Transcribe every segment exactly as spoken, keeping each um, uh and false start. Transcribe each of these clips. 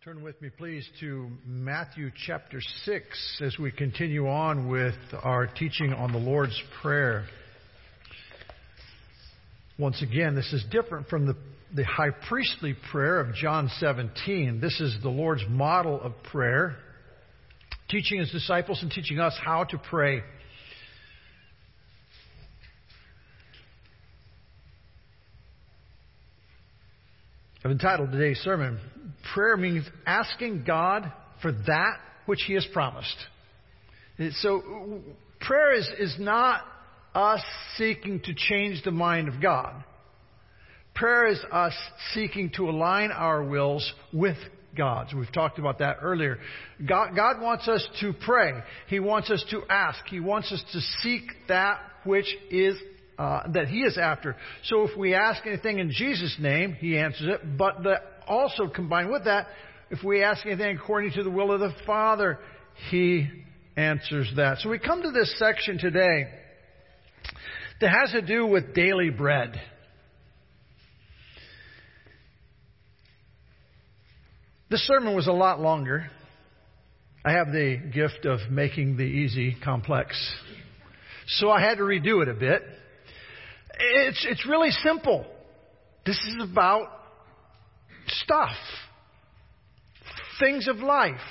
Turn with me, please, to Matthew chapter six as we continue on with our teaching on the Lord's Prayer. Once again, this is different from the, the high priestly prayer of John seventeen. This is the Lord's model of prayer, teaching His disciples and teaching us how to pray. I've entitled today's sermon, Prayer Means Asking God for That Which He Has Promised. So prayer is, is not us seeking to change the mind of God. Prayer is us seeking to align our wills with God's. We've talked about that earlier. God, God wants us to pray. He wants us to ask. He wants us to seek that which is Uh, that He is after. So if we ask anything in Jesus' name, He answers it. But the, also combined with that, if we ask anything according to the will of the Father, He answers that. So we come to this section today that has to do with daily bread. This sermon was a lot longer. I have the gift of making the easy complex. So I had to redo it a bit. It's it's really simple. This is about stuff, things of life.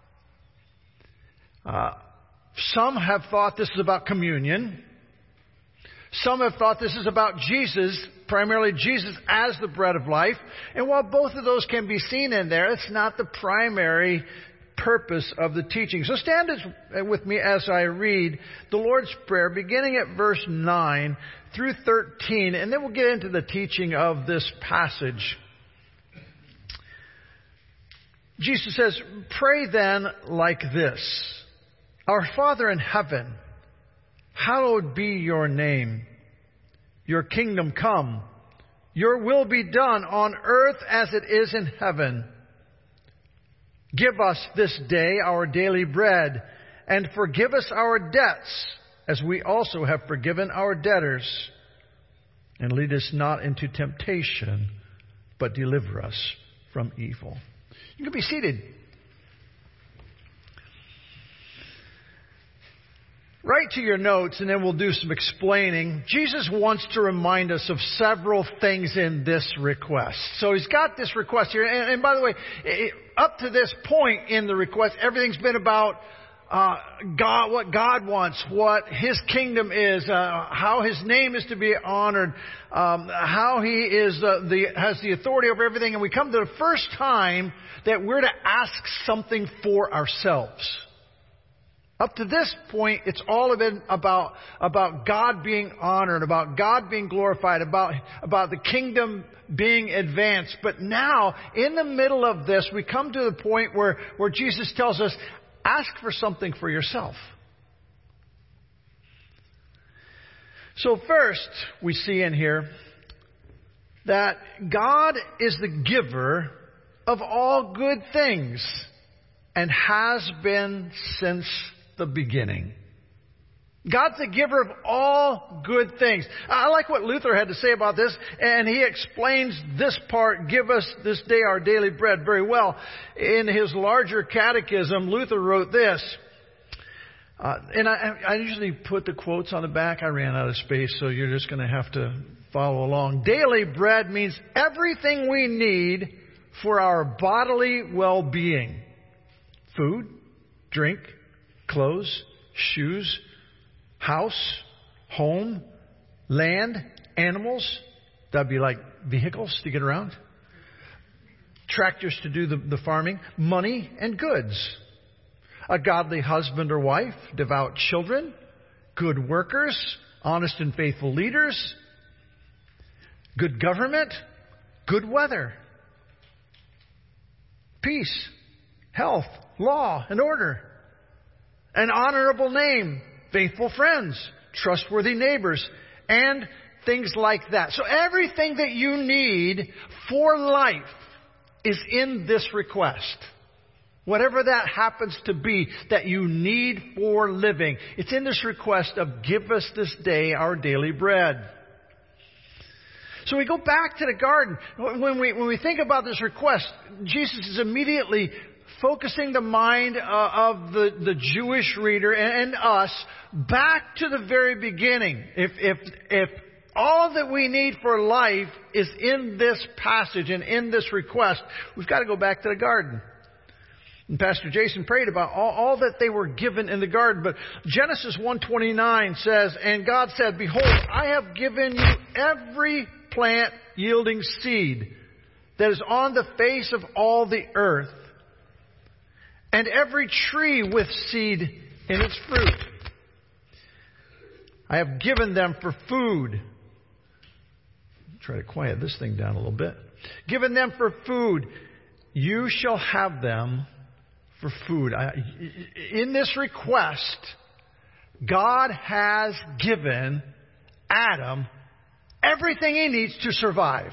Uh, some have thought this is about communion. Some have thought this is about Jesus, primarily Jesus as the bread of life. And while both of those can be seen in there, it's not the primary purpose of the teaching. So stand with me as I read the Lord's Prayer, beginning at verse nine through thirteen, and then we'll get into the teaching of this passage. Jesus says, "Pray then like this, Our Father in heaven, hallowed be your name. Your kingdom come. Your will be done on earth as it is in heaven. Give us this day our daily bread, and forgive us our debts, as we also have forgiven our debtors. And lead us not into temptation, but deliver us from evil." You can be seated. Write to your notes, and then we'll do some explaining. Jesus wants to remind us of several things in this request. So He's got this request here. And, and by the way, it, up to this point in the request, everything's been about uh, God, what God wants, what His kingdom is, uh, how His name is to be honored, um, how He is uh, the has the authority over everything. And we come to the first time that we're to ask something for ourselves. Up to this point, it's all been about, about God being honored, about God being glorified, about, about the kingdom being advanced. But now, in the middle of this, we come to the point where, where Jesus tells us, ask for something for yourself. So first, we see in here that God is the giver of all good things and has been since the beginning. God's the giver of all good things. I like what Luther had to say about this, and he explains this part, give us this day our daily bread, very well. In his larger catechism, Luther wrote this, uh, and I, I usually put the quotes on the back. I ran out of space, so you're just going to have to follow along. Daily bread means everything we need for our bodily well-being. Food, drink, clothes, shoes, house, home, land, animals. That'd be like vehicles to get around. Tractors to do the, the farming. Money and goods. A godly husband or wife. Devout children. Good workers. Honest and faithful leaders. Good government. Good weather. Peace. Health. Law and order. An honorable name, faithful friends, trustworthy neighbors, and things like that. So everything that you need for life is in this request. Whatever that happens to be that you need for living, it's in this request of give us this day our daily bread. So we go back to the garden. When we, when we think about this request, Jesus is immediately focusing the mind uh, of the, the Jewish reader and, and us back to the very beginning. If, if, if all that we need for life is in this passage and in this request, we've got to go back to the garden. And Pastor Jason prayed about all, all that they were given in the garden. But Genesis one twenty-nine says, "And God said, Behold, I have given you every plant yielding seed that is on the face of all the earth, and every tree with seed in its fruit. I have given them for food." Try to quiet this thing down a little bit. "Given them for food. You shall have them for food." I, in this request, God has given Adam everything he needs to survive.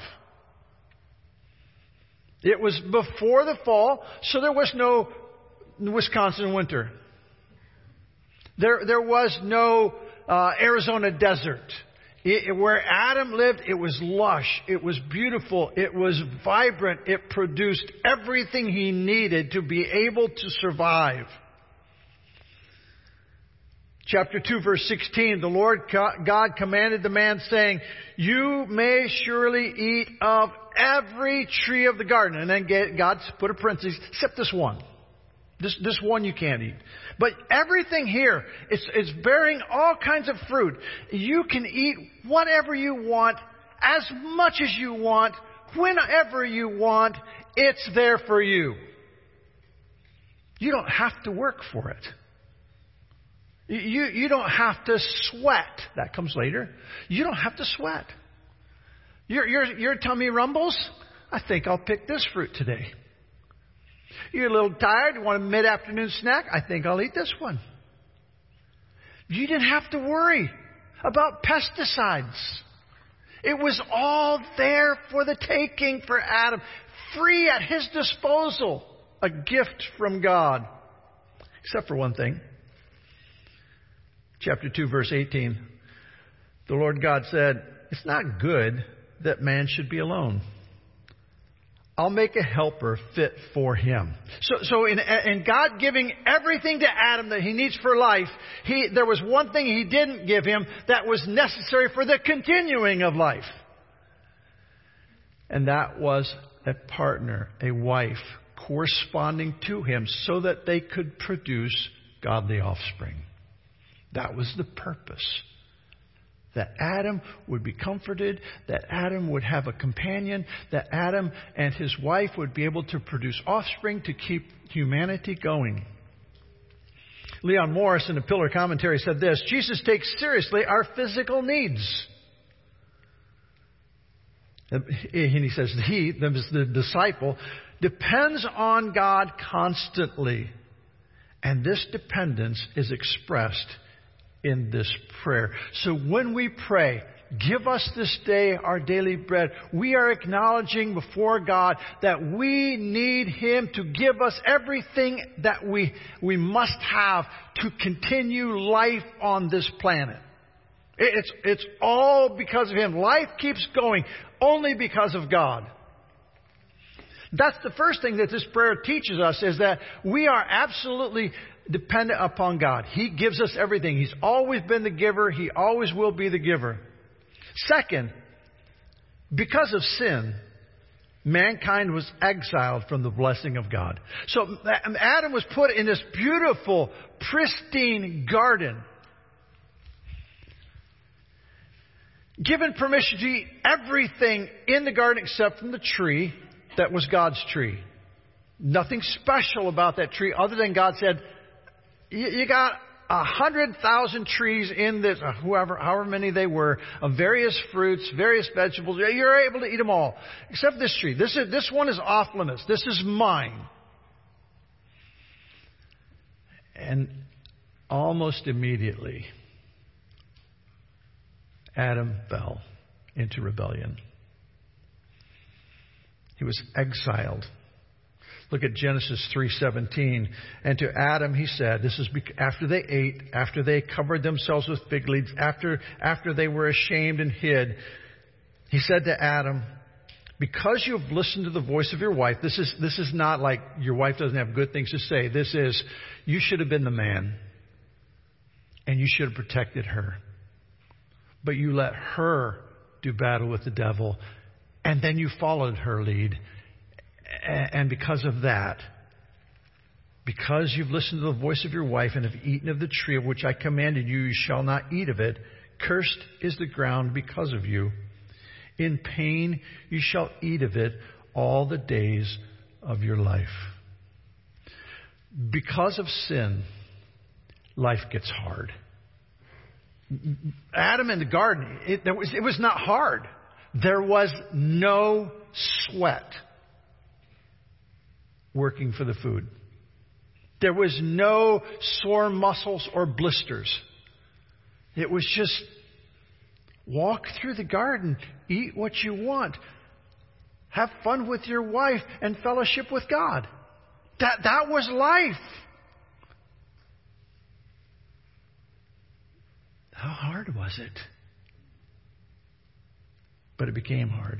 It was before the fall, so there was no Wisconsin winter. There, there was no uh, Arizona desert. It, where Adam lived, it was lush, it was beautiful, it was vibrant, it produced everything he needed to be able to survive. Chapter two, verse sixteen, "The Lord God commanded the man, saying, You may surely eat of every tree of the garden." And then God put a parenthesis, except this one. This, this one you can't eat. But everything here, it's, it's bearing all kinds of fruit. You can eat whatever you want, as much as you want, whenever you want. It's there for you. You don't have to work for it. You, you don't have to sweat. That comes later. You don't have to sweat. Your, your, your tummy rumbles? I think I'll pick this fruit today. You're a little tired, you want a mid-afternoon snack? I think I'll eat this one. You didn't have to worry about pesticides. It was all there for the taking for Adam, free at his disposal, a gift from God. Except for one thing. Chapter two, verse eighteen. "The Lord God said, It's not good that man should be alone. I'll make a helper fit for him." So, so in, in God giving everything to Adam that he needs for life, he, there was one thing he didn't give him that was necessary for the continuing of life. And that was a partner, a wife, corresponding to him so that they could produce godly offspring. That was the purpose. That Adam would be comforted, that Adam would have a companion, that Adam and his wife would be able to produce offspring to keep humanity going. Leon Morris in the Pillar Commentary said this: "Jesus takes seriously our physical needs." And he says, he, the disciple, depends on God constantly. And this dependence is expressed in this prayer. So when we pray, "Give us this day our daily bread," we are acknowledging before God that we need Him to give us everything that we, we must have to continue life on this planet. It's, it's all because of Him. Life keeps going only because of God. That's the first thing that this prayer teaches us, is that we are absolutely dependent upon God. He gives us everything. He's always been the giver. He always will be the giver. Second, because of sin, mankind was exiled from the blessing of God. So Adam was put in this beautiful, pristine garden, given permission to eat everything in the garden except from the tree that was God's tree. Nothing special about that tree other than God said, you got a hundred thousand trees in this, whoever, however many they were, of various fruits, various vegetables. You're able to eat them all, except this tree. This is, this one is off limits. This is mine. And almost immediately, Adam fell into rebellion. He was exiled. Look at Genesis three seventeen. "And to Adam he said," this is after they ate, after they covered themselves with fig leaves, after, after they were ashamed and hid, He said to Adam, because you have listened to the voice of your wife, this is, this is not like your wife doesn't have good things to say. This is, you should have been the man. And you should have protected her. But you let her do battle with the devil. And then you followed her lead. And because of that, because you've listened to the voice of your wife and have eaten of the tree of which I commanded you, you shall not eat of it. Cursed is the ground because of you. In pain you shall eat of it all the days of your life. Because of sin, life gets hard. Adam in the garden, it, there was, it was not hard. There was no sweat working for the food. There was no sore muscles or blisters. It was just walk through the garden, eat what you want, have fun with your wife, and fellowship with God. That, that was life. How hard was it? But it became hard.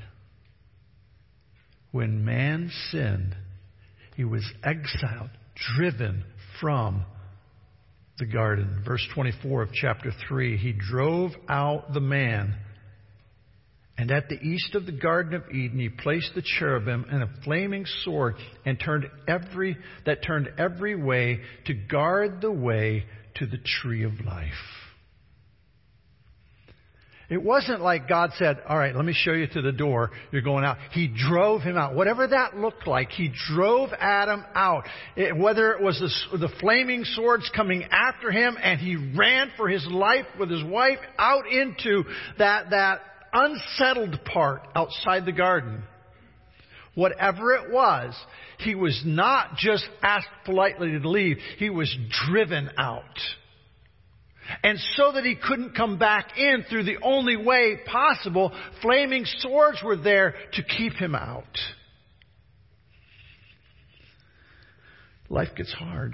When man sinned, he was exiled, driven from the garden. Verse twenty-four of chapter three, he drove out the man. And at the east of the Garden of Eden, he placed the cherubim and a flaming sword and turned every, that turned every way to guard the way to the tree of life. It wasn't like God said, all right, let me show you to the door. You're going out. He drove him out. Whatever that looked like, he drove Adam out. It, whether it was the, the flaming swords coming after him and he ran for his life with his wife out into that, that unsettled part outside the garden. Whatever it was, he was not just asked politely to leave. He was driven out. And so that he couldn't come back in through the only way possible, flaming swords were there to keep him out. Life gets hard.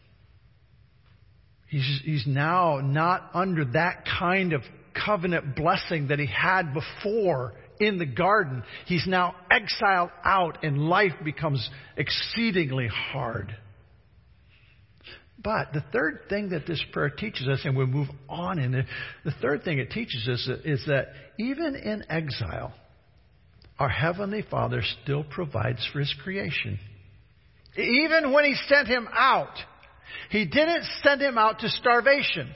He's, he's now not under that kind of covenant blessing that he had before in the garden. He's now exiled out and life becomes exceedingly hard. But the third thing that this prayer teaches us, and we'll move on in it, the third thing it teaches us is that even in exile, our Heavenly Father still provides for His creation. Even when He sent him out, He didn't send him out to starvation.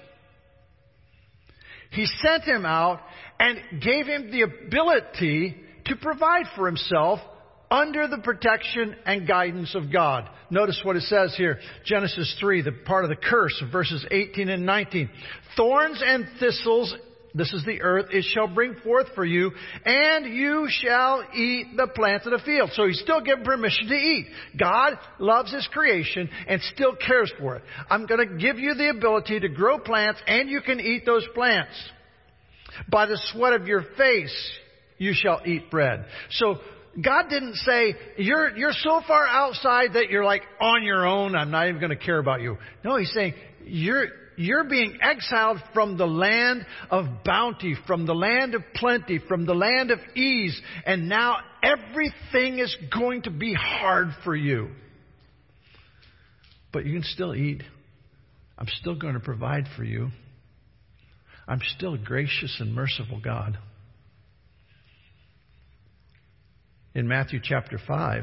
He sent him out and gave him the ability to provide for himself under the protection and guidance of God. Notice what it says here. Genesis three, the part of the curse of verses eighteen and nineteen. Thorns and thistles, this is the earth, it shall bring forth for you, and you shall eat the plants of the field. So He's still given permission to eat. God loves His creation and still cares for it. I'm going to give you the ability to grow plants, and you can eat those plants. By the sweat of your face you shall eat bread. So God didn't say, you're, you're so far outside that you're like on your own. I'm not even going to care about you. No, He's saying, you're, you're being exiled from the land of bounty, from the land of plenty, from the land of ease. And now everything is going to be hard for you. But you can still eat. I'm still going to provide for you. I'm still a gracious and merciful God. In Matthew chapter five,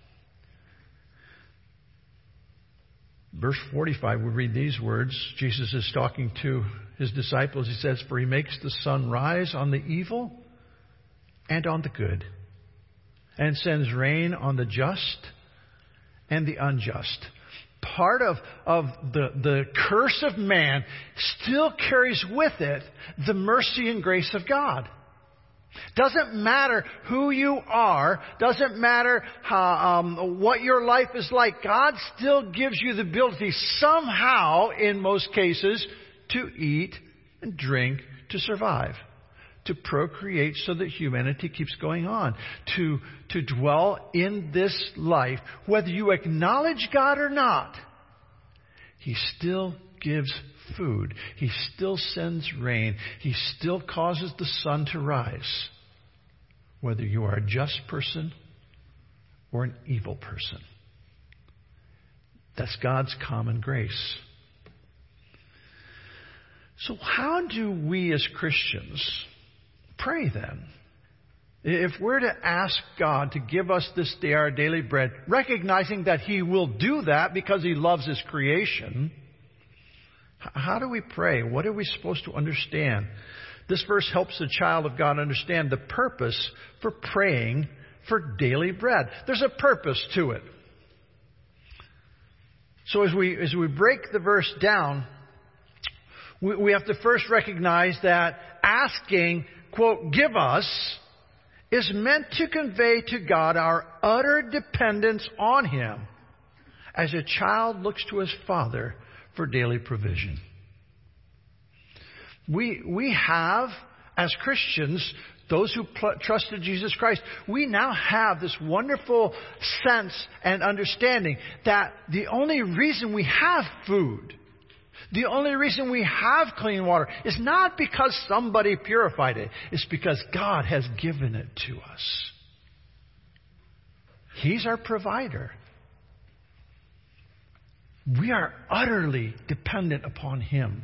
verse forty-five, we read these words. Jesus is talking to His disciples. He says, for He makes the sun rise on the evil and on the good, and sends rain on the just and the unjust. Part of, of the, the curse of man still carries with it the mercy and grace of God. Doesn't matter who you are. Doesn't matter how, um, what your life is like. God still gives you the ability somehow, in most cases, to eat and drink to survive. To procreate so that humanity keeps going on. To, to dwell in this life. Whether you acknowledge God or not, He still gives food. He still sends rain. He still causes the sun to rise. whether you are a just person or an evil person. That's God's common grace. So how do we as Christians pray then? If we're to ask God to give us this day our daily bread, recognizing that He will do that because He loves His creation, how do we pray? What are we supposed to understand? This verse helps the child of God understand the purpose for praying for daily bread. There's a purpose to it. So as we as we break the verse down, we, we have to first recognize that asking, quote, give us, is meant to convey to God our utter dependence on Him as a child looks to his father for daily provision. We, we have, as Christians, those who pl- trusted Jesus Christ, we now have this wonderful sense and understanding that the only reason we have food, the only reason we have clean water is not because somebody purified it. It's because God has given it to us. He's our provider. We are utterly dependent upon Him.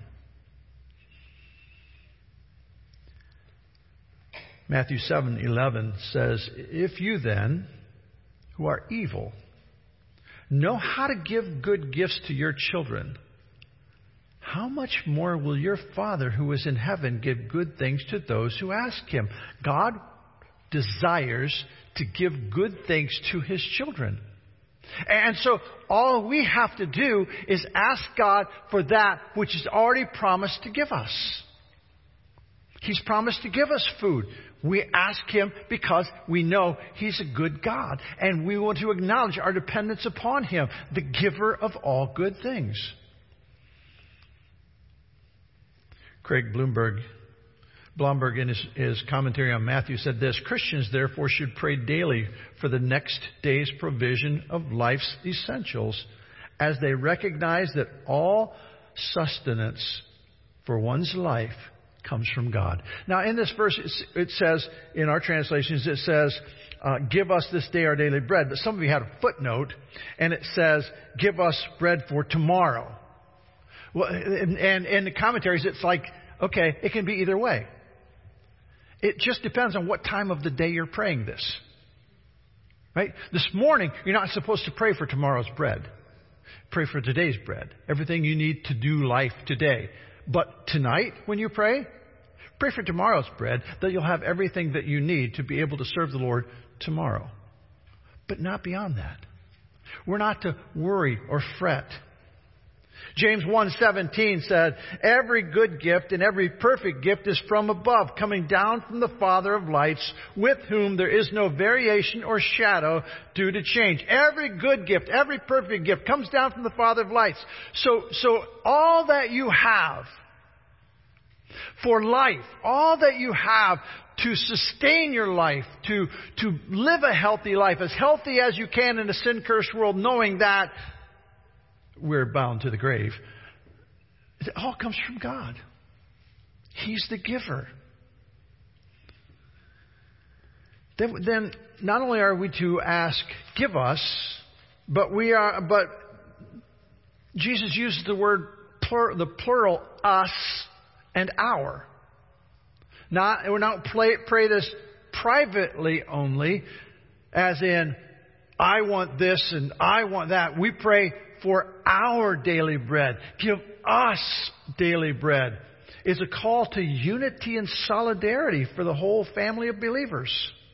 Matthew seven eleven says, if you then, who are evil, know how to give good gifts to your children, how much more will your Father who is in heaven give good things to those who ask Him? God desires to give good things to His children. And so all we have to do is ask God for that which is already promised to give us. He's promised to give us food. We ask Him because we know He's a good God. And we want to acknowledge our dependence upon Him, the giver of all good things. Craig Bloomberg, Blomberg in his, his commentary on Matthew said this, Christians therefore should pray daily for the next day's provision of life's essentials as they recognize that all sustenance for one's life comes from God. Now in this verse it says, in our translations it says, uh, give us this day our daily bread. But some of you had a footnote and it says, give us bread for tomorrow. Well, and, and in the commentaries it's like, okay, it can be either way. It just depends on what time of the day you're praying this. Right? This morning, you're not supposed to pray for tomorrow's bread. Pray for today's bread. Everything you need to do life today. But tonight, when you pray, pray for tomorrow's bread, that you'll have everything that you need to be able to serve the Lord tomorrow. But not beyond that. We're not to worry or fret. James one seventeen said, every good gift and every perfect gift is from above, coming down from the Father of lights, with whom there is no variation or shadow due to change. Every good gift, every perfect gift comes down from the Father of lights. So, so all that you have for life, all that you have to sustain your life, to, to live a healthy life, as healthy as you can in a sin-cursed world, knowing that we're bound to the grave. It all comes from God. He's the giver. Then, then not only are we to ask, give us, but we are, but Jesus uses the word, plur, the plural, us and our. Not, we're not play, pray this privately only, as in, I want this and I want that. We pray for our daily bread. Give us daily bread. It's a call to unity and solidarity for the whole family of believers.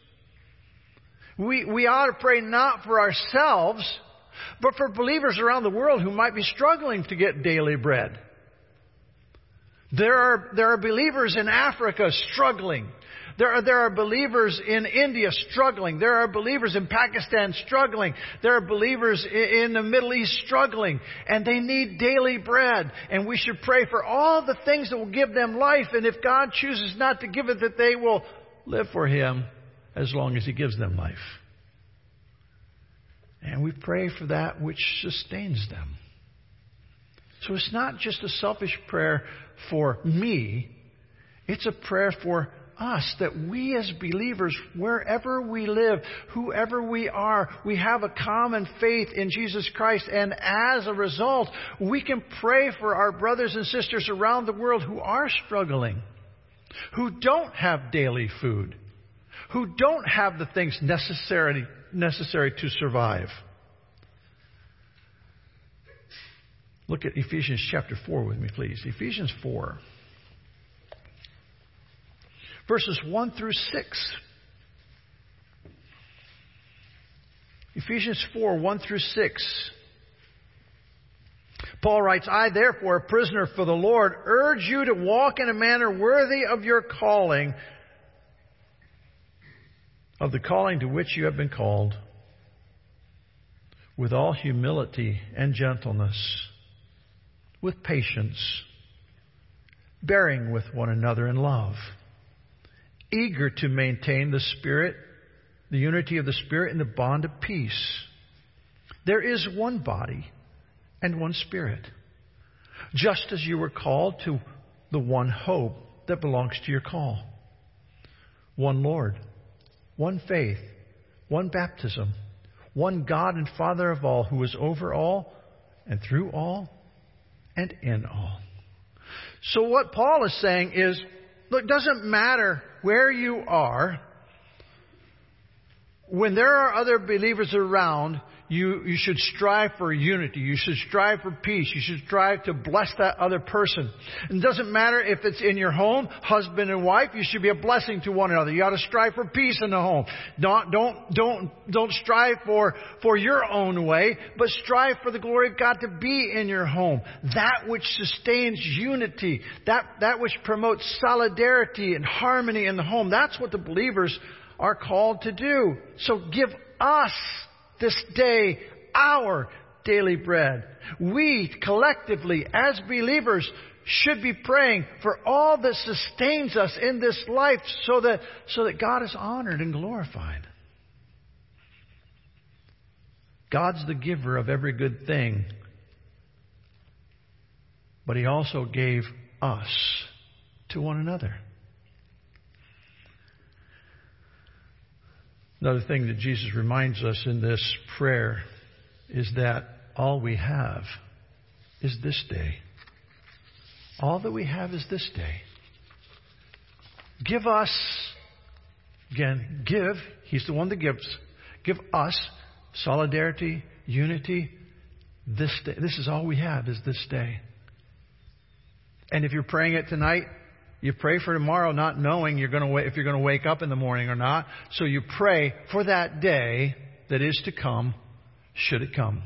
We, we ought to pray not for ourselves, but for believers around the world who might be struggling to get daily bread. There are, there are believers in Africa struggling. There are, there are believers in India struggling. There are believers in Pakistan struggling. There are believers in, in the Middle East struggling. And they need daily bread. And we should pray for all the things that will give them life. And if God chooses not to give it, that they will live for Him as long as He gives them life. And we pray for that which sustains them. So it's not just a selfish prayer for me. It's a prayer for us that we as believers, wherever we live, whoever we are, we have a common faith in Jesus Christ. And as a result, we can pray for our brothers and sisters around the world who are struggling, who don't have daily food, who don't have the things necessary, necessary to survive. Look at Ephesians chapter four with me, please. Ephesians four. Verses one through six. Ephesians four, one through six. Paul writes, I therefore, a prisoner for the Lord, urge you to walk in a manner worthy of your calling, of the calling to which you have been called, with all humility and gentleness, with patience, bearing with one another in love, eager to maintain the Spirit, the unity of the Spirit in the bond of peace. There is one body and one Spirit, just as you were called to the one hope that belongs to your call. One Lord, one faith, one baptism, one God and Father of all, who is over all and through all and in all. So what Paul is saying is, look, it doesn't matter where you are. When there are other believers around, you, you should strive for unity. You should strive for peace. You should strive to bless that other person. It doesn't matter if it's in your home, husband and wife, you should be a blessing to one another. You ought to strive for peace in the home. Don't, don't, don't, don't strive for, for your own way, but strive for the glory of God to be in your home. That which sustains unity, that, that which promotes solidarity and harmony in the home. That's what the believers are called to do. So give us this day our daily bread. We collectively, as believers, should be praying for all that sustains us in this life so that, so that God is honored and glorified. God's the giver of every good thing, but He also gave us to one another. Another thing that Jesus reminds us in this prayer is that all we have is this day. All that we have is this day. Give us, again, give, He's the one that gives. Give us solidarity, unity, this day. This is all we have, is this day. And if you're praying it tonight, you pray for tomorrow not knowing you're going to if you're going to wake up in the morning or not. So you pray for that day that is to come, should it come.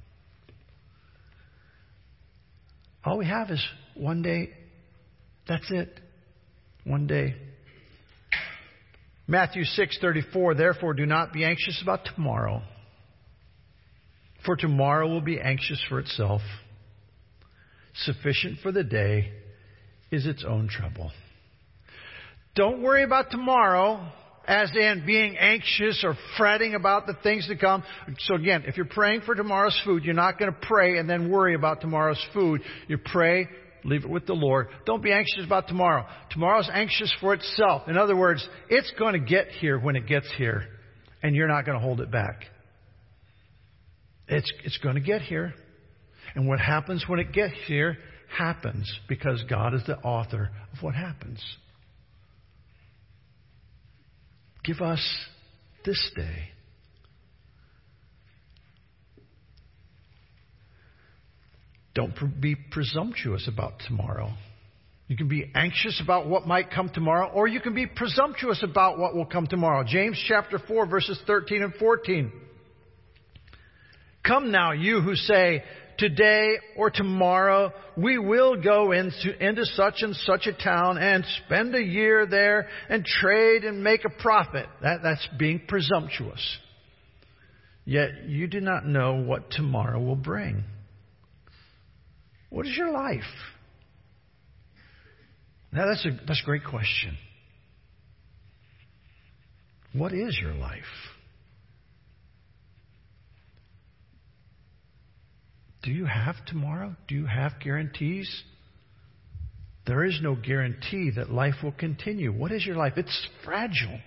All we have is one day. That's it. One day. Matthew six thirty-four, therefore do not be anxious about tomorrow, for tomorrow will be anxious for itself. Sufficient for the day is its own trouble. Don't worry about tomorrow, as in being anxious or fretting about the things to come. So again, if you're praying for tomorrow's food, you're not going to pray and then worry about tomorrow's food. You pray, leave it with the Lord. Don't be anxious about tomorrow. Tomorrow's anxious for itself. In other words, it's going to get here when it gets here, and you're not going to hold it back. It's, it's going to get here. And what happens when it gets here happens because God is the author of what happens. Give us this day. Don't be presumptuous about tomorrow. You can be anxious about what might come tomorrow, or you can be presumptuous about what will come tomorrow. James chapter four, verses thirteen and fourteen. Come now, you who say, today or tomorrow we will go into, into such and such a town and spend a year there and trade and make a profit. That, that's being presumptuous. Yet you do not know what tomorrow will bring. What is your life? Now that's a, that's a great question. What is your life? Do you have tomorrow? Do you have guarantees? There is no guarantee that life will continue. What is your life? It's fragile.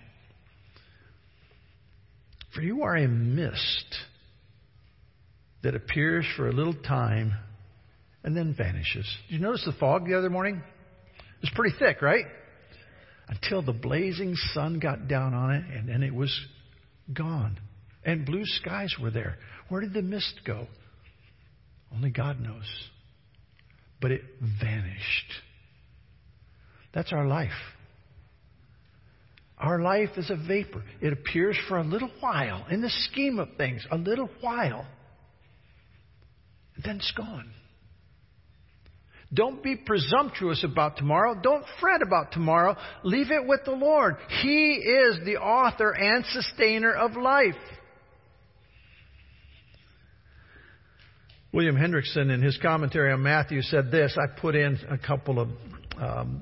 For you are a mist that appears for a little time and then vanishes. Did you notice the fog the other morning? It was pretty thick, right? Until the blazing sun got down on it, and then it was gone. And blue skies were there. Where did the mist go? Only God knows. But it vanished. That's our life. Our life is a vapor. It appears for a little while in the scheme of things, a little while. And then it's gone. Don't be presumptuous about tomorrow. Don't fret about tomorrow. Leave it with the Lord. He is the author and sustainer of life. William Hendrickson, in his commentary on Matthew, said this. I put in a couple of um,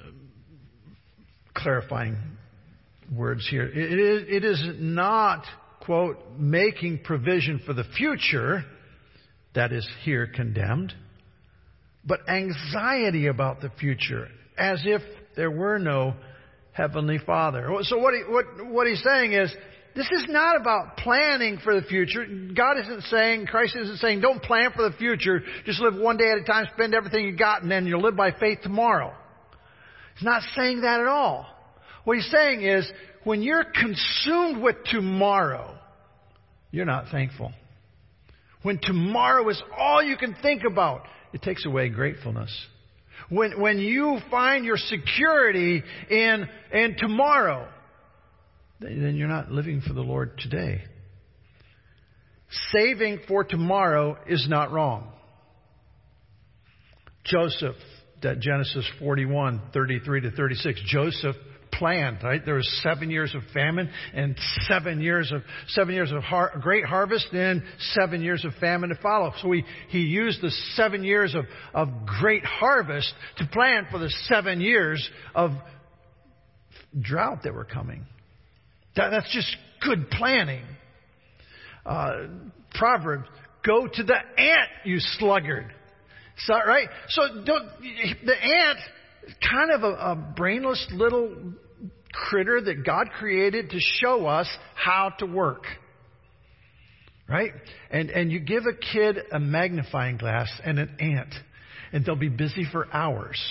clarifying words here. It is, it is not, quote, making provision for the future that is here condemned, but anxiety about the future, as if there were no Heavenly Father. So what, he, what, what he's saying is, this is not about planning for the future. God isn't saying, Christ isn't saying, don't plan for the future. Just live one day at a time, spend everything you got, and then you'll live by faith tomorrow. He's not saying that at all. What he's saying is, when you're consumed with tomorrow, you're not thankful. When tomorrow is all you can think about, it takes away gratefulness. When when you find your security in, in tomorrow, then you're not living for the Lord today. Saving for tomorrow is not wrong. Joseph, that Genesis forty-one, thirty-three to thirty-six, Joseph planned, right? There was seven years of famine and seven years of seven years of har- great harvest and seven years of famine to follow. So he, he used the seven years of, of great harvest to plan for the seven years of drought that were coming. That, that's just good planning. Uh, Proverbs, go to the ant, you sluggard. So, right? So don't, the ant, kind of a, a brainless little critter that God created to show us how to work. Right? And and you give a kid a magnifying glass and an ant, and they'll be busy for hours,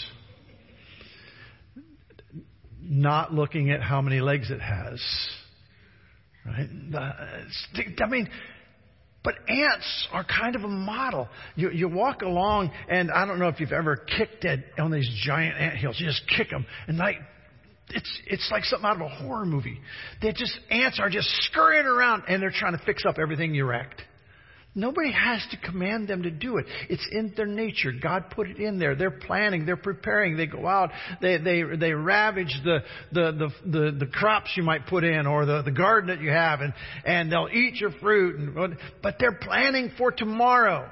not looking at how many legs it has. Right? I mean, but ants are kind of a model. You, you walk along, and I don't know if you've ever kicked at, on these giant anthills. You just kick them, and like it's it's like something out of a horror movie. They just ants are just scurrying around, and they're trying to fix up everything you wrecked. Nobody has to command them to do it. It's in their nature. God put it in there. They're planning. They're preparing. They go out. They they they ravage the the the the, the crops you might put in, or the, the garden that you have, and and they'll eat your fruit. And, but they're planning for tomorrow.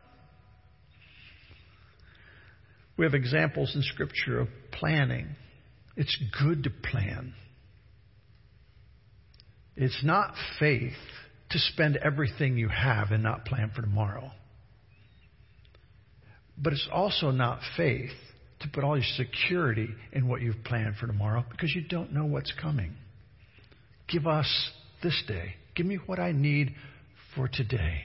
We have examples in Scripture of planning. It's good to plan. It's not faith to spend everything you have and not plan for tomorrow. But it's also not faith to put all your security in what you've planned for tomorrow, because you don't know what's coming. Give us this day. Give me what I need for today.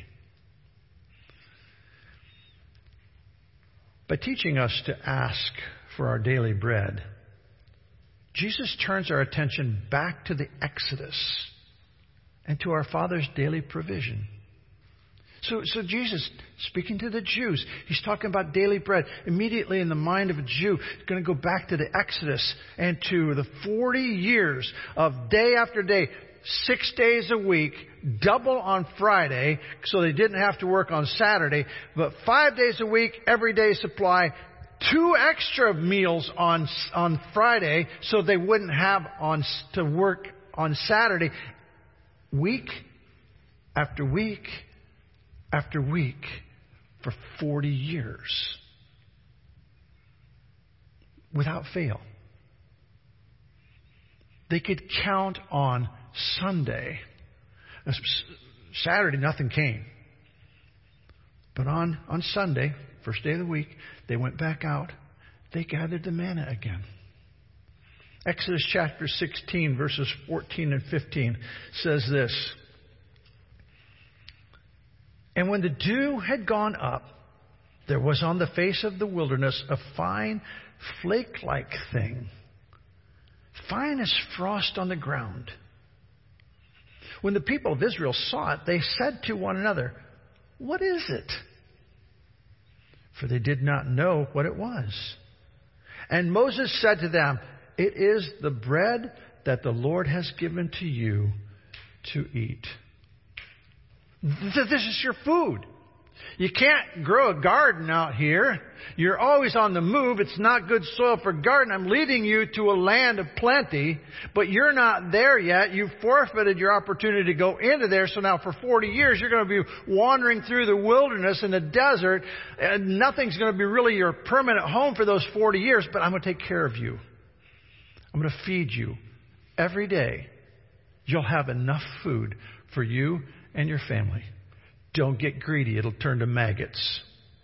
By teaching us to ask for our daily bread, Jesus turns our attention back to the Exodus and to our Father's daily provision. So, so Jesus, speaking to the Jews, he's talking about daily bread. Immediately in the mind of a Jew, he's going to go back to the Exodus and to the forty years of day after day, six days a week, double on Friday, so they didn't have to work on Saturday, but five days a week, everyday supply, two extra meals on on Friday, so they wouldn't have on to work on Saturday. Week after week after week for forty years. Without fail. They could count on Sunday. Saturday, nothing came. But on, on Sunday, first day of the week, they went back out they gathered the manna again. Exodus chapter sixteen, verses fourteen and fifteen says this. And when the dew had gone up, there was on the face of the wilderness a fine flake-like thing, fine as frost on the ground. When the people of Israel saw it, they said to one another, "What is it?" For they did not know what it was. And Moses said to them, "It is the bread that the Lord has given to you to eat." This is your food. You can't grow a garden out here. You're always on the move. It's not good soil for garden. I'm leading you to a land of plenty, but you're not there yet. You've forfeited your opportunity to go into there. So now for forty years, you're going to be wandering through the wilderness in the desert, and nothing's going to be really your permanent home for those forty years, but I'm going to take care of you. I'm going to feed you every day. You'll have enough food for you and your family. Don't get greedy. It'll turn to maggots.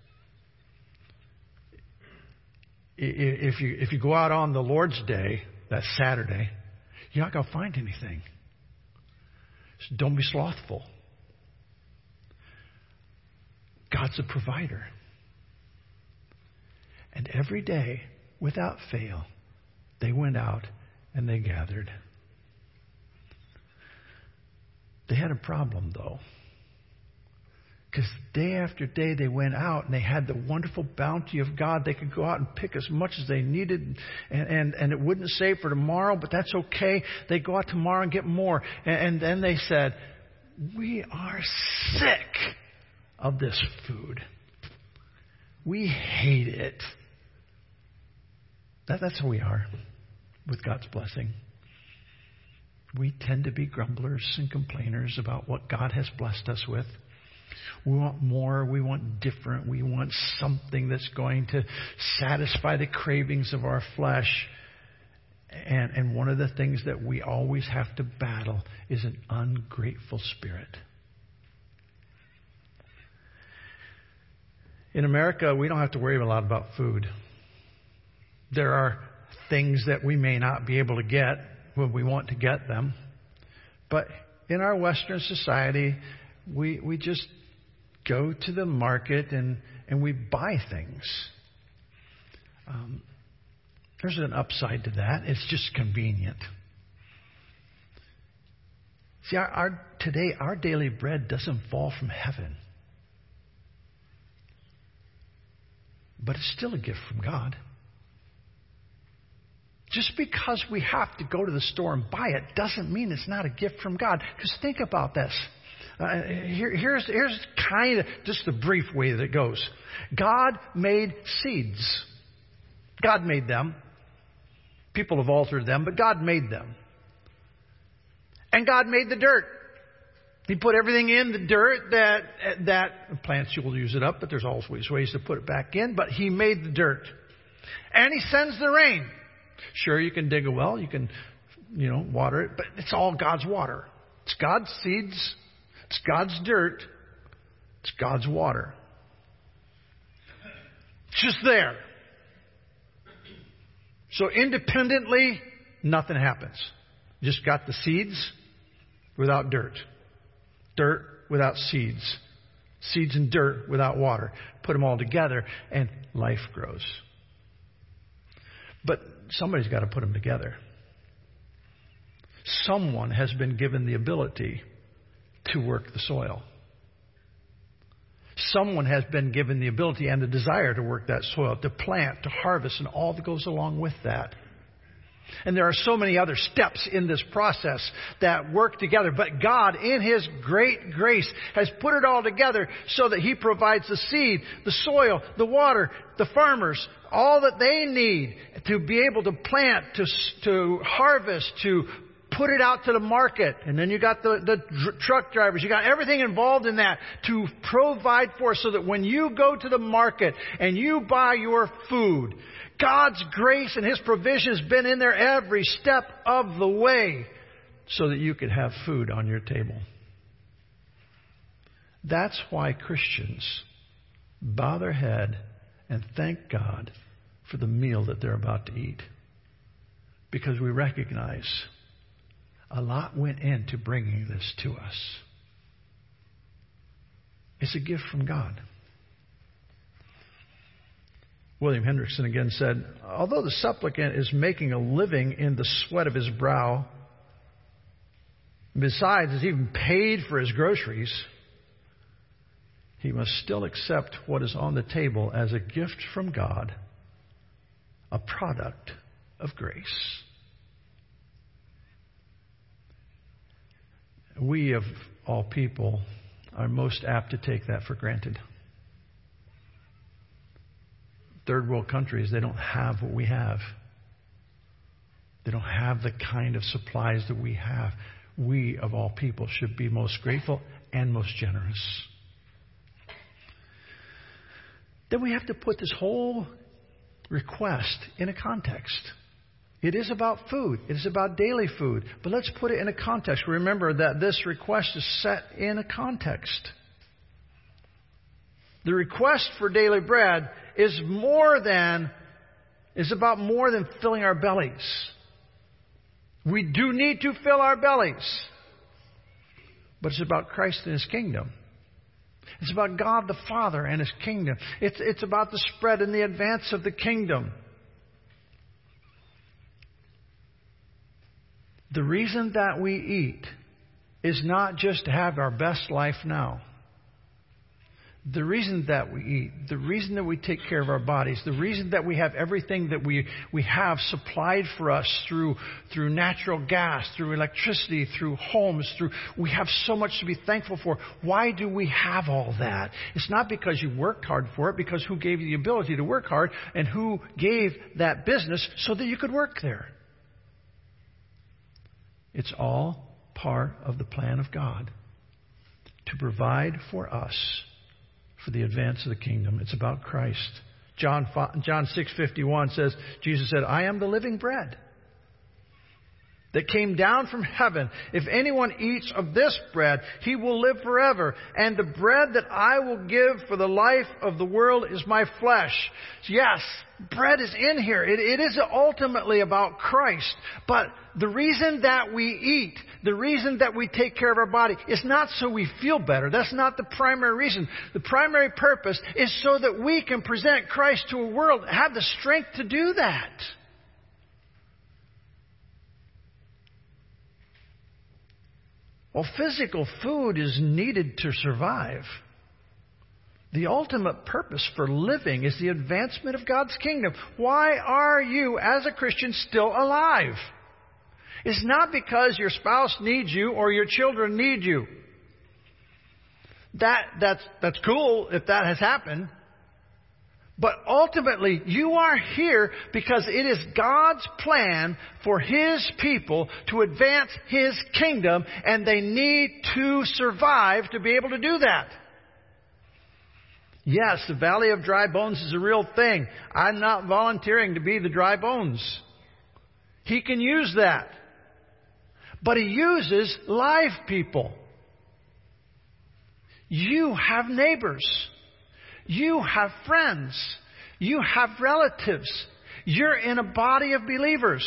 If you, if you go out on the Lord's Day, that's Saturday, you're not going to find anything. So don't be slothful. God's a provider. And every day, without fail, they went out and they gathered. They had a problem, though. Because day after day they went out and they had the wonderful bounty of God. They could go out and pick as much as they needed, and, and, and it wouldn't save for tomorrow, but that's okay. They go out tomorrow and get more. And, and then they said, "We are sick of this food. We hate it." That, that's who we are with God's blessing. We tend to be grumblers and complainers about what God has blessed us with. We want more. We want different. We want something that's going to satisfy the cravings of our flesh. And, and one of the things that we always have to battle is an ungrateful spirit. In America, we don't have to worry a lot about food. There are things that we may not be able to get when we want to get them. But in our Western society, we we just go to the market and, and we buy things. Um, there's an upside to that. It's just convenient. See, our, our today, our daily bread doesn't fall from heaven. But it's still a gift from God. Just because we have to go to the store and buy it doesn't mean it's not a gift from God. Because think about this. Uh, here, here's, here's kind of just the brief way that it goes. God made seeds. God made them. People have altered them, but God made them. And God made the dirt. He put everything in the dirt that, that plants will use it up, but there's always ways to put it back in. But He made the dirt. And He sends the rain. Sure, you can dig a well, you can, you know, water it, but it's all God's water. It's God's seeds. It's God's dirt. It's God's water. It's just there. So independently, nothing happens. You just got the seeds without dirt. Dirt without seeds. Seeds and dirt without water. Put them all together and life grows. But somebody's got to put them together. Someone has been given the ability to work the soil. Someone has been given the ability and the desire to work that soil, to plant, to harvest, and all that goes along with that. And there are so many other steps in this process that work together. But God, in His great grace, has put it all together so that He provides the seed, the soil, the water, the farmers, all that they need to be able to plant, to, to harvest, to put it out to the market. And then you got the, the dr- truck drivers. You got everything involved in that to provide for so that when you go to the market and you buy your food, God's grace and His provision has been in there every step of the way so that you could have food on your table. That's why Christians bow their head and thank God for the meal that they're about to eat. Because we recognize a lot went into bringing this to us. It's a gift from God. William Hendrickson again said, although the supplicant is making a living in the sweat of his brow, besides has even paid for his groceries, he must still accept what is on the table as a gift from God, a product of grace. We, of all people, are most apt to take that for granted. Third world countries, they don't have what we have. They don't have the kind of supplies that we have. We, of all people, should be most grateful and most generous. Then we have to put this whole request in a context. It is about food. It is about daily food. But let's put it in a context. Remember that this request is set in a context. The request for daily bread is more than, is about more than filling our bellies. We do need to fill our bellies. But it's about Christ and His kingdom. It's about God the Father and His kingdom. It's, it's about the spread and the advance of the kingdom. The reason that we eat is not just to have our best life now. The reason that we eat, the reason that we take care of our bodies, the reason that we have everything that we, we have supplied for us through, through natural gas, through electricity, through homes, through, we have so much to be thankful for. Why do we have all that? It's not because you worked hard for it, because who gave you the ability to work hard and who gave that business so that you could work there? It's all part of the plan of God to provide for us for the advance of the kingdom. It's about Christ. John, John six fifty-one says, Jesus said, I am the living bread that came down from heaven. If anyone eats of this bread, he will live forever. And the bread that I will give for the life of the world is my flesh. Yes, bread is in here. It, it is ultimately about Christ. But the reason that we eat, the reason that we take care of our body is not so we feel better. That's not the primary reason. The primary purpose is so that we can present Christ to a world, have the strength to do that. Well, physical food is needed to survive. The ultimate purpose for living is the advancement of God's kingdom. Why are you, as a Christian, still alive? It's not because your spouse needs you or your children need you. That, that's, that's cool if that has happened. But ultimately, you are here because it is God's plan for His people to advance His kingdom, and they need to survive to be able to do that. Yes, the valley of dry bones is a real thing. I'm not volunteering to be the dry bones. He can use that. But He uses live people. You have neighbors. You have friends. You have relatives. You're in a body of believers.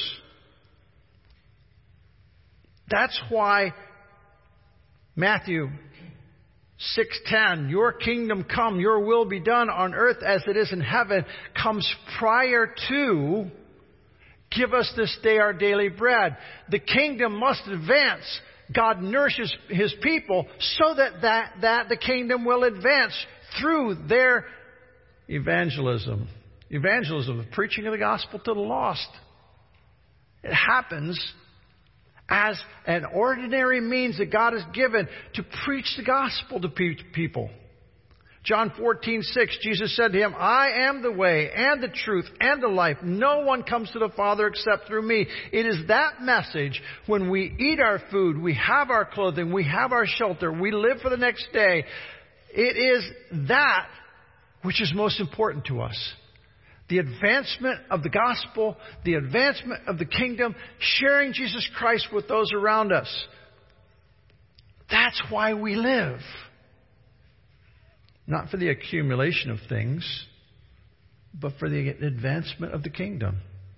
That's why Matthew six ten, your kingdom come, your will be done on earth as it is in heaven, comes prior to give us this day our daily bread. The kingdom must advance. God nourishes His people so that, that, that the kingdom will advance through their evangelism. Evangelism, the preaching of the gospel to the lost. It happens as an ordinary means that God has given to preach the gospel to pe- people. John fourteen six, Jesus said to him, I am the way and the truth and the life. No one comes to the Father except through me. It is that message when we eat our food, we have our clothing, we have our shelter, we live for the next day. It is that which is most important to us. The advancement of the gospel, the advancement of the kingdom, sharing Jesus Christ with those around us. That's why we live. Not for the accumulation of things, but for the advancement of the kingdom.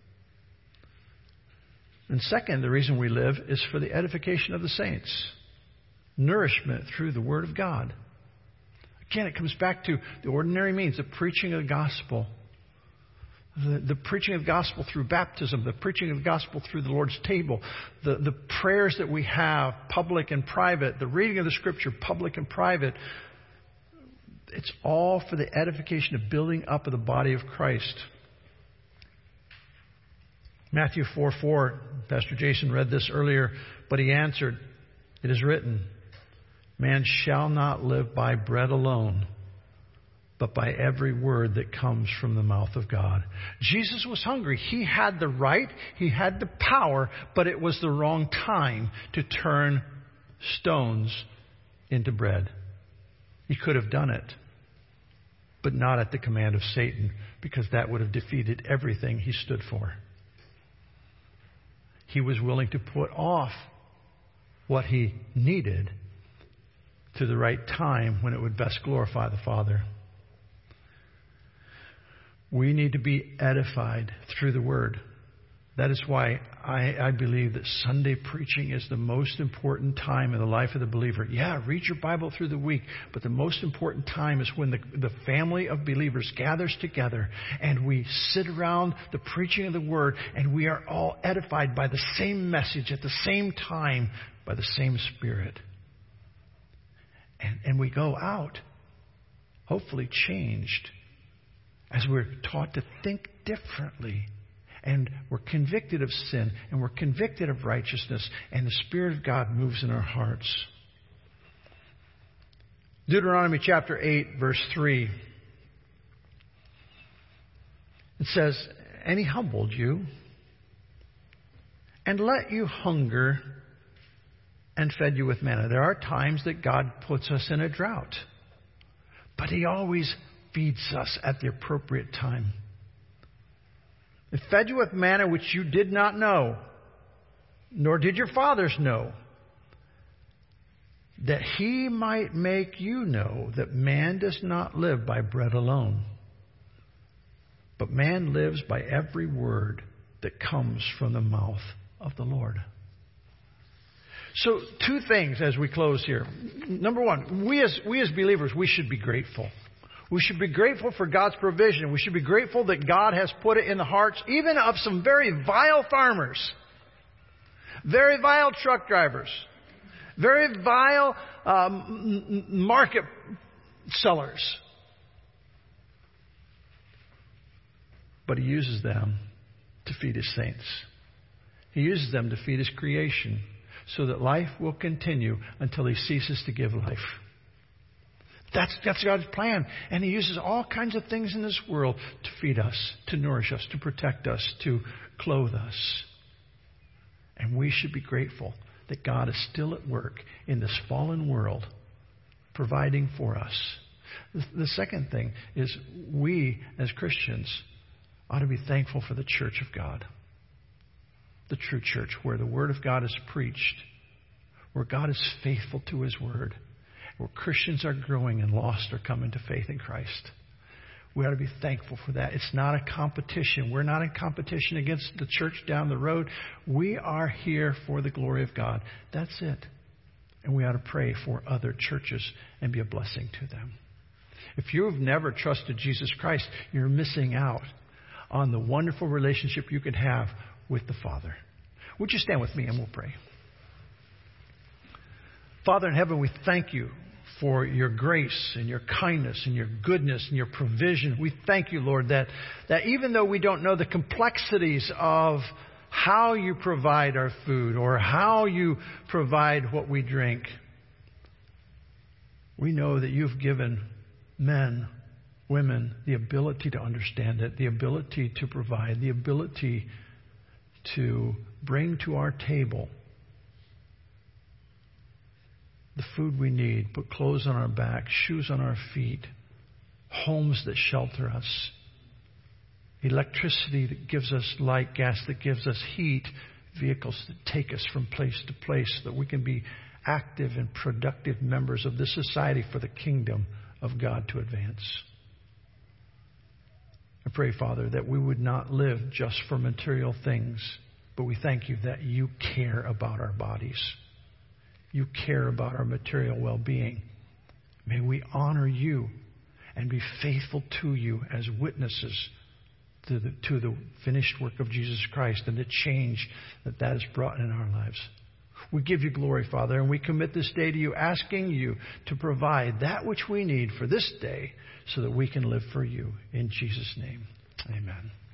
And second, the reason we live is for the edification of the saints. Nourishment through the Word of God. Again, it comes back to the ordinary means, the preaching of the gospel. The, the preaching of the gospel through baptism, the preaching of the gospel through the Lord's table, the, the prayers that we have, public and private, the reading of the Scripture, public and private. It's all for the edification of building up of the body of Christ. Matthew four four, Pastor Jason read this earlier, but he answered, "It is written, man shall not live by bread alone, but by every word that comes from the mouth of God." Jesus was hungry. He had the right, he had the power, but it was the wrong time to turn stones into bread. He could have done it, but not at the command of Satan, because that would have defeated everything he stood for. He was willing to put off what he needed to the right time when it would best glorify the Father. We need to be edified through the Word. That is why I, I believe that Sunday preaching is the most important time in the life of the believer. Yeah, read your Bible through the week, but the most important time is when the, the family of believers gathers together and we sit around the preaching of the Word and we are all edified by the same message at the same time by the same Spirit. And, and we go out, hopefully changed, as we're taught to think differently. And we're convicted of sin, and we're convicted of righteousness, and the Spirit of God moves in our hearts. Deuteronomy chapter eight, verse three. It says, "And he humbled you, and let you hunger, and fed you with manna." There are times that God puts us in a drought, but he always feeds us at the appropriate time. "It fed you with manna which you did not know, nor did your fathers know, that he might make you know that man does not live by bread alone, but man lives by every word that comes from the mouth of the Lord." So, two things as we close here. Number one, we as we as believers, we should be grateful. We should be grateful for God's provision. We should be grateful that God has put it in the hearts even of some very vile farmers, very vile truck drivers, very vile um, market sellers. But he uses them to feed his saints. He uses them to feed his creation so that life will continue until he ceases to give life. That's, that's God's plan. And he uses all kinds of things in this world to feed us, to nourish us, to protect us, to clothe us. And we should be grateful that God is still at work in this fallen world, providing for us. The, the second thing is we, as Christians, ought to be thankful for the church of God. The true church, where the Word of God is preached, where God is faithful to His Word, where Christians are growing and lost are coming to faith in Christ. We ought to be thankful for that. It's not a competition. We're not in competition against the church down the road. We are here for the glory of God. That's it. And we ought to pray for other churches and be a blessing to them. If you've never trusted Jesus Christ, you're missing out on the wonderful relationship you could have with the Father. Would you stand with me and we'll pray? Father in heaven, we thank you for your grace and your kindness and your goodness and your provision. We thank you, Lord, that, that even though we don't know the complexities of how you provide our food or how you provide what we drink, we know that you've given men, women, the ability to understand it, the ability to provide, the ability to bring to our table the food we need, put clothes on our back, shoes on our feet, homes that shelter us, electricity that gives us light, gas that gives us heat, vehicles that take us from place to place so that we can be active and productive members of this society for the kingdom of God to advance. I pray, Father, that we would not live just for material things, but we thank you that you care about our bodies. You care about our material well-being. May we honor you and be faithful to you as witnesses to the, to the finished work of Jesus Christ and the change that that has brought in our lives. We give you glory, Father, and we commit this day to you, asking you to provide that which we need for this day so that we can live for you. In Jesus' name, amen.